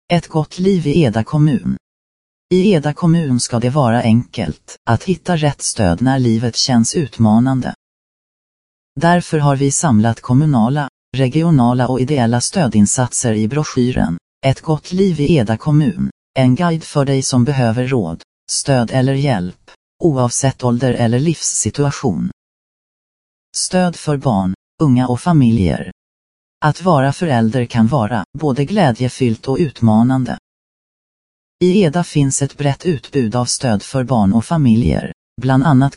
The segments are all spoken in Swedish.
Ett gott liv i Eda kommun. I Eda kommun ska det vara enkelt att hitta rätt stöd när livet känns utmanande. Därför har vi samlat kommunala, regionala och ideella stödinsatser i broschyren Ett gott liv i Eda kommun, en guide för dig som behöver råd, stöd eller hjälp, oavsett ålder eller livssituation. Stöd för barn, unga och familjer. Att vara förälder kan vara både glädjefyllt och utmanande. I Eda finns ett brett utbud av stöd för barn och familjer, bland annat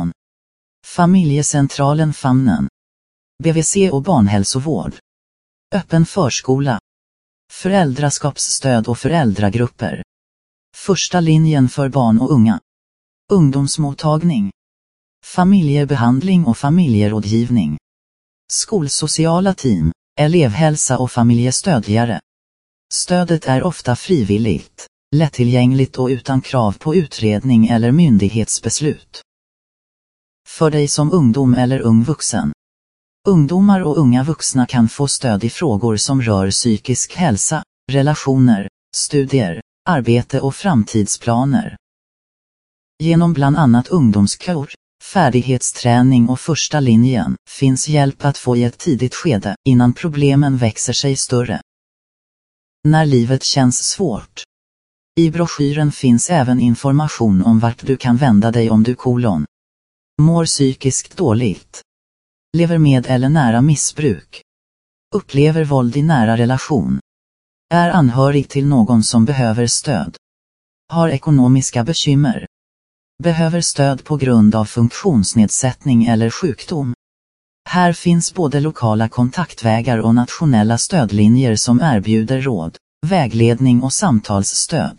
Familjecentralen Famnen, BVC och barnhälsovård, öppen förskola, föräldraskapsstöd och föräldragrupper, första linjen för barn och unga, ungdomsmottagning, familjebehandling och familjerådgivning, skolsociala team, elevhälsa och familjestödjare. Stödet är ofta frivilligt, lättillgängligt och utan krav på utredning eller myndighetsbeslut. För dig som ungdom eller ung vuxen. Ungdomar och unga vuxna kan få stöd i frågor som rör psykisk hälsa, relationer, studier, arbete och framtidsplaner. Genom bland annat ungdomskår, färdighetsträning och första linjen finns hjälp att få i ett tidigt skede innan problemen växer sig större. När livet känns svårt. I broschyren finns även information om vart du kan vända dig om du mår psykiskt dåligt, lever med eller nära missbruk, upplever våld i nära relation, är anhörig till någon som behöver stöd, har ekonomiska bekymmer, behöver stöd på grund av funktionsnedsättning eller sjukdom. Här finns både lokala kontaktvägar och nationella stödlinjer som erbjuder råd, vägledning och samtalsstöd.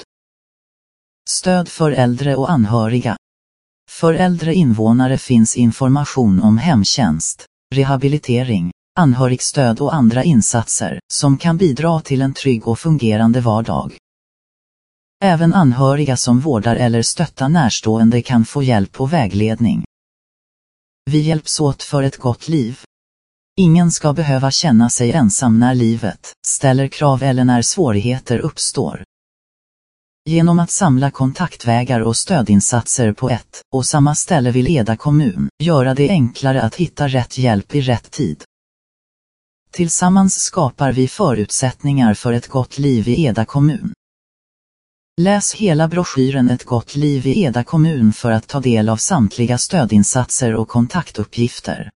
Stöd för äldre och anhöriga. För äldre invånare finns information om hemtjänst, rehabilitering, anhörigstöd och andra insatser som kan bidra till en trygg och fungerande vardag. Även anhöriga som vårdar eller stöttar närstående kan få hjälp och vägledning. Vi hjälps åt för ett gott liv. Ingen ska behöva känna sig ensam när livet ställer krav eller när svårigheter uppstår. Genom att samla kontaktvägar och stödinsatser på ett och samma ställe vill Eda kommun göra det enklare att hitta rätt hjälp i rätt tid. Tillsammans skapar vi förutsättningar för ett gott liv i Eda kommun. Läs hela broschyren Ett gott liv i Eda kommun för att ta del av samtliga stödinsatser och kontaktuppgifter.